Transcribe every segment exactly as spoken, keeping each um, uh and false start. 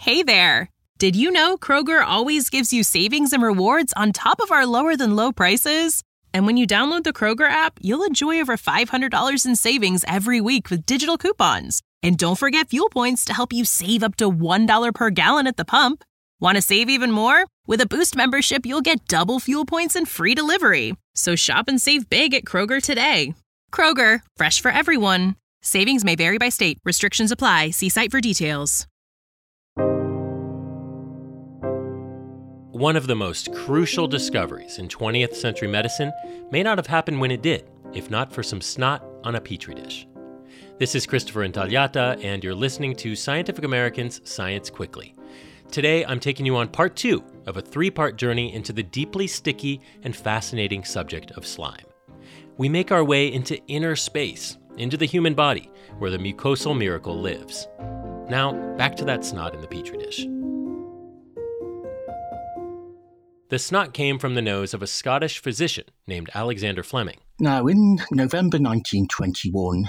Hey there! Did you know Kroger always gives you savings and rewards on top of our lower-than-low prices? And when you download the Kroger app, you'll enjoy over five hundred dollars in savings every week with digital coupons. And don't forget fuel points to help you save up to one dollar per gallon at the pump. Want to save even more? With a Boost membership, you'll get double fuel points and free delivery. So shop and save big at Kroger today. Kroger, fresh for everyone. Savings may vary by state. Restrictions apply. See site for details. One of the most crucial discoveries in twentieth century medicine may not have happened when it did, if not for some snot on a petri dish. This is Christopher Intagliata, and you're listening to Scientific American's Science Quickly. Today, I'm taking you on part two of a three-part journey into the deeply sticky and fascinating subject of slime. We make our way into inner space, into the human body, where the mucosal miracle lives. Now, back to that snot in the petri dish. The snot came from the nose of a Scottish physician named Alexander Fleming. Now, in November nineteen twenty-one,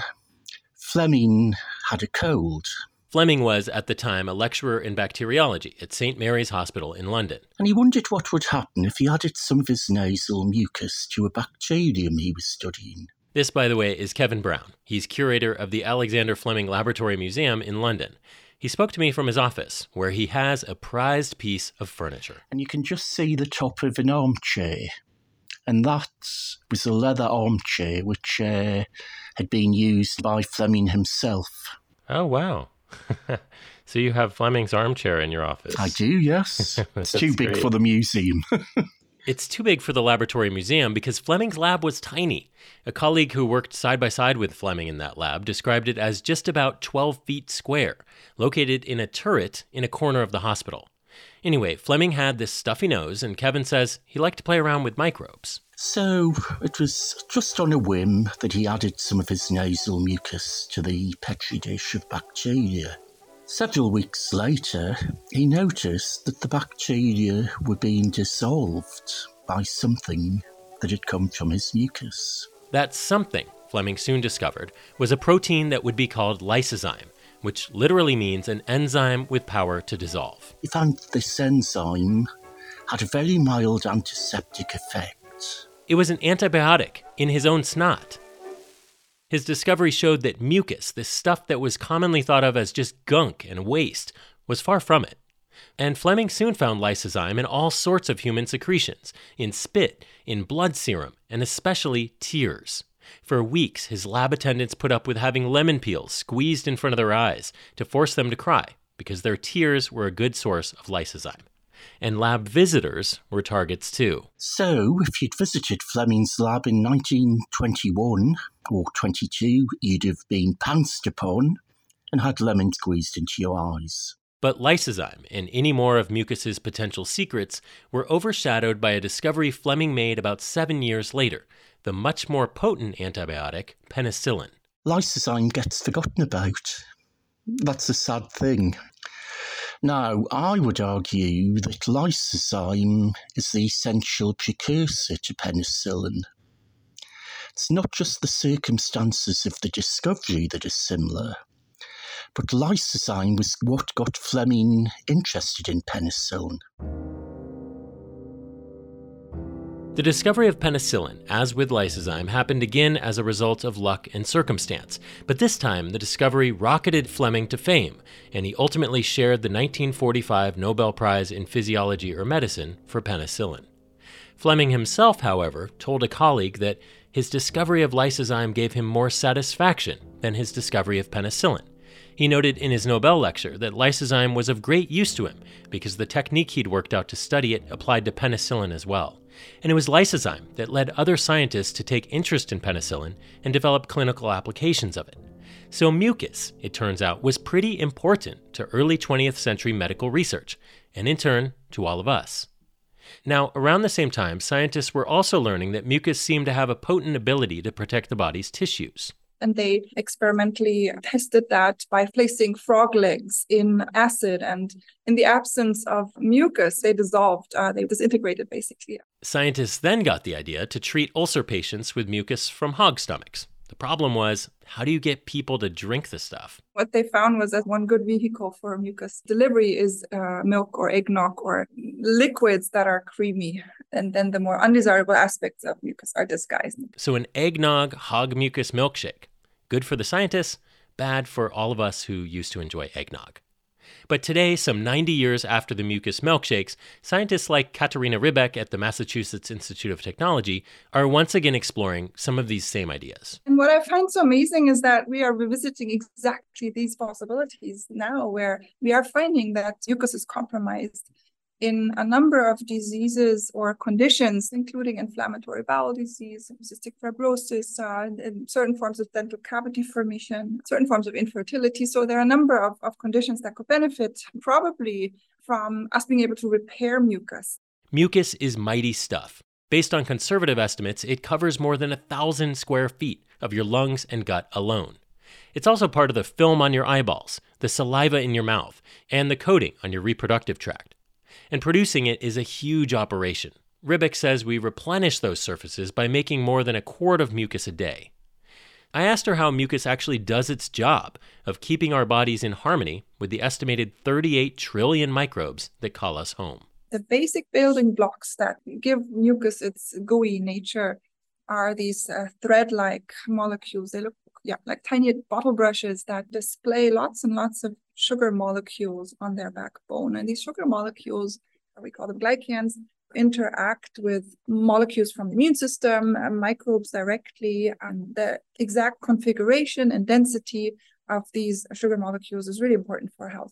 Fleming had a cold. Fleming was, at the time, a lecturer in bacteriology at Saint Mary's Hospital in London. And he wondered what would happen if he added some of his nasal mucus to a bacterium he was studying. This, by the way, is Kevin Brown. He's curator of the Alexander Fleming Laboratory Museum in London. He spoke to me from his office, where he has a prized piece of furniture. And you can just see the top of an armchair. And that was a leather armchair which uh, had been used by Fleming himself. Oh, wow. So you have Fleming's armchair in your office? I do, yes. It's too big great. For the museum. It's too big for the laboratory museum because Fleming's lab was tiny. A colleague who worked side by side with Fleming in that lab described it as just about twelve feet square, located in a turret in a corner of the hospital. Anyway, Fleming had this stuffy nose, and Kevin says he liked to play around with microbes. So it was just on a whim that he added some of his nasal mucus to the petri dish of bacteria. Several weeks later, he noticed that the bacteria were being dissolved by something that had come from his mucus. That something, Fleming soon discovered, was a protein that would be called lysozyme, which literally means an enzyme with power to dissolve. He found this enzyme had a very mild antiseptic effect. It was an antibiotic in his own snot. His discovery showed that mucus, this stuff that was commonly thought of as just gunk and waste, was far from it. And Fleming soon found lysozyme in all sorts of human secretions, in spit, in blood serum, and especially tears. For weeks, his lab attendants put up with having lemon peels squeezed in front of their eyes to force them to cry, because their tears were a good source of lysozyme. And lab visitors were targets too. So, if you'd visited Fleming's lab in nineteen twenty-one or twenty-two, you'd have been pounced upon and had lemon squeezed into your eyes. But lysozyme and any more of mucus's potential secrets were overshadowed by a discovery Fleming made about seven years later, the much more potent antibiotic, penicillin. Lysozyme gets forgotten about. That's a sad thing. Now, I would argue that lysozyme is the essential precursor to penicillin. It's not just the circumstances of the discovery that are similar, but lysozyme was what got Fleming interested in penicillin. The discovery of penicillin, as with lysozyme, happened again as a result of luck and circumstance. But this time, the discovery rocketed Fleming to fame, and he ultimately shared the nineteen forty-five Nobel Prize in Physiology or Medicine for penicillin. Fleming himself, however, told a colleague that his discovery of lysozyme gave him more satisfaction than his discovery of penicillin. He noted in his Nobel lecture that lysozyme was of great use to him because the technique he'd worked out to study it applied to penicillin as well. And it was lysozyme that led other scientists to take interest in penicillin and develop clinical applications of it. So mucus, it turns out, was pretty important to early twentieth century medical research, and in turn, to all of us. Now, around the same time, scientists were also learning that mucus seemed to have a potent ability to protect the body's tissues. And they experimentally tested that by placing frog legs in acid. And in the absence of mucus, they dissolved, uh, they disintegrated basically. Scientists then got the idea to treat ulcer patients with mucus from hog stomachs. The The problem was, how do you get people to drink the stuff? What they found was that one good vehicle for mucus delivery is uh, milk or eggnog or liquids that are creamy. And then the more undesirable aspects of mucus are disguised. So an eggnog hog mucus milkshake. Good for the scientists, bad for all of us who used to enjoy eggnog. But today, some ninety years after the mucus milkshakes, scientists like Katarina Ribbeck at the Massachusetts Institute of Technology are once again exploring some of these same ideas. And what I find so amazing is that we are revisiting exactly these possibilities now, where we are finding that mucus is compromised in a number of diseases or conditions, including inflammatory bowel disease, cystic fibrosis, uh, and certain forms of dental cavity formation, certain forms of infertility. So there are a number of, of conditions that could benefit probably from us being able to repair mucus. Mucus is mighty stuff. Based on conservative estimates, it covers more than a thousand square feet of your lungs and gut alone. It's also part of the film on your eyeballs, the saliva in your mouth, and the coating on your reproductive tract. And producing it is a huge operation. Ribbeck says we replenish those surfaces by making more than a quart of mucus a day. I asked her how mucus actually does its job of keeping our bodies in harmony with the estimated thirty-eight trillion microbes that call us home. The basic building blocks that give mucus its gooey nature are these uh, thread-like molecules. They look yeah, like tiny bottle brushes that display lots and lots of sugar molecules on their backbone. And these sugar molecules, we call them glycans, interact with molecules from the immune system, uh, microbes directly, and the exact configuration and density of these sugar molecules is really important for health.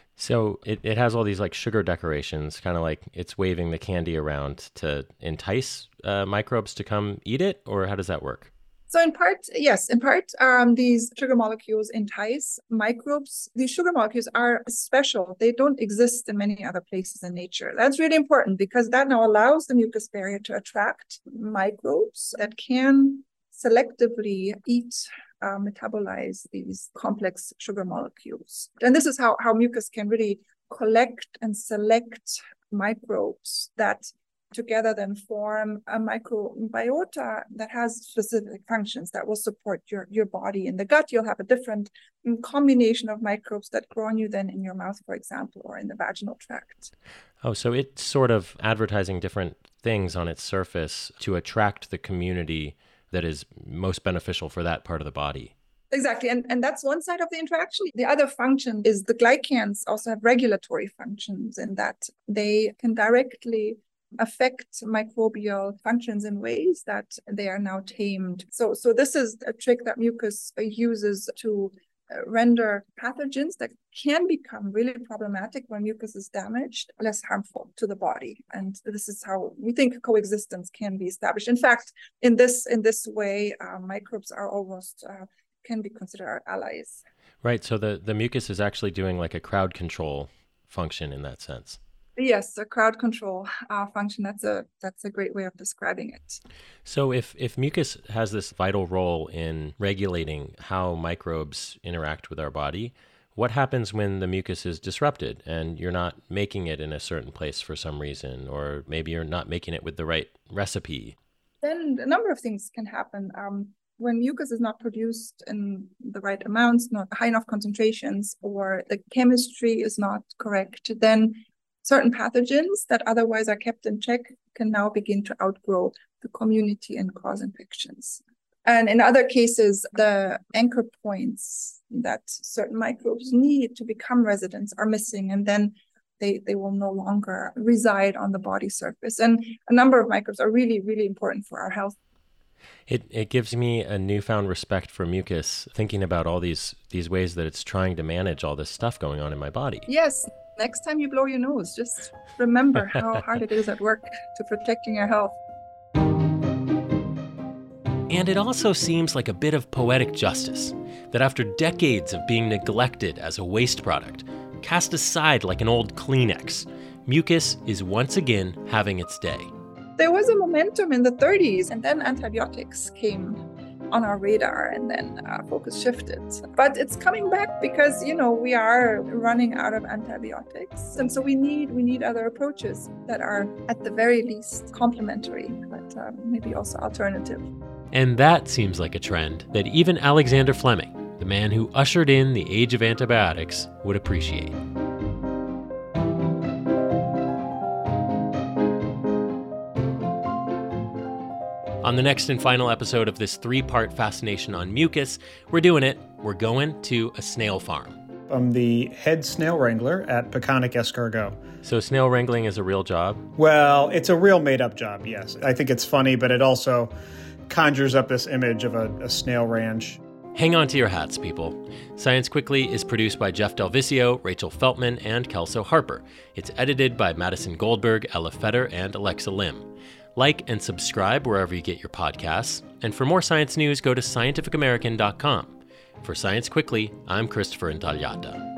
So it, it has all these like sugar decorations, kind of like it's waving the candy around to entice uh, microbes to come eat it, or how does that work? So in part, yes, in part, um, these sugar molecules entice microbes. These sugar molecules are special. They don't exist in many other places in nature. That's really important because that now allows the mucus barrier to attract microbes that can selectively eat, uh, metabolize these complex sugar molecules. And this is how, how mucus can really collect and select microbes that together then form a microbiota that has specific functions that will support your, your body. In the gut, you'll have a different combination of microbes that grow on you than in your mouth, for example, or in the vaginal tract. Oh, so it's sort of advertising different things on its surface to attract the community that is most beneficial for that part of the body. Exactly. And, and that's one side of the interaction. The other function is the glycans also have regulatory functions in that they can directly affect microbial functions in ways that they are now tamed. So, so this is a trick that mucus uses to render pathogens that can become really problematic when mucus is damaged, less harmful to the body. And this is how we think coexistence can be established. In fact, in this in this way, uh, microbes are almost uh, can be considered our allies. Right. So the, the mucus is actually doing like a crowd control function in that sense. Yes, a crowd control uh, function. That's a that's a great way of describing it. So if, if mucus has this vital role in regulating how microbes interact with our body, what happens when the mucus is disrupted and you're not making it in a certain place for some reason, or maybe you're not making it with the right recipe? Then a number of things can happen. Um, when mucus is not produced in the right amounts, not high enough concentrations, or the chemistry is not correct, then certain pathogens that otherwise are kept in check can now begin to outgrow the community and cause infections. And in other cases, the anchor points that certain microbes need to become residents are missing, and then they, they will no longer reside on the body surface. And a number of microbes are really, really important for our health. It it gives me a newfound respect for mucus, thinking about all these these ways that it's trying to manage all this stuff going on in my body. Yes. Next time you blow your nose, just remember how hard it is at work to protecting your health. And it also seems like a bit of poetic justice that after decades of being neglected as a waste product, cast aside like an old Kleenex, mucus is once again having its day. There was a momentum in the thirties, and then antibiotics came on our radar, and then uh, focus shifted. But it's coming back because, you know, we are running out of antibiotics. And so we need we need other approaches that are at the very least complementary, but um, maybe also alternative. And that seems like a trend that even Alexander Fleming, the man who ushered in the age of antibiotics, would appreciate. On the next and final episode of this three-part fascination on mucus, we're doing it. We're going to a snail farm. I'm the head snail wrangler at Peconic Escargot. So snail wrangling is a real job? Well, it's a real made-up job, yes. I think it's funny, but it also conjures up this image of a, a snail ranch. Hang on to your hats, people. Science Quickly is produced by Jeff Del Vizio, Rachel Feltman, and Kelso Harper. It's edited by Madison Goldberg, Ella Fetter, and Alexa Lim. Like and subscribe wherever you get your podcasts. And for more science news, go to scientific american dot com. For Science Quickly, I'm Christopher Intagliata.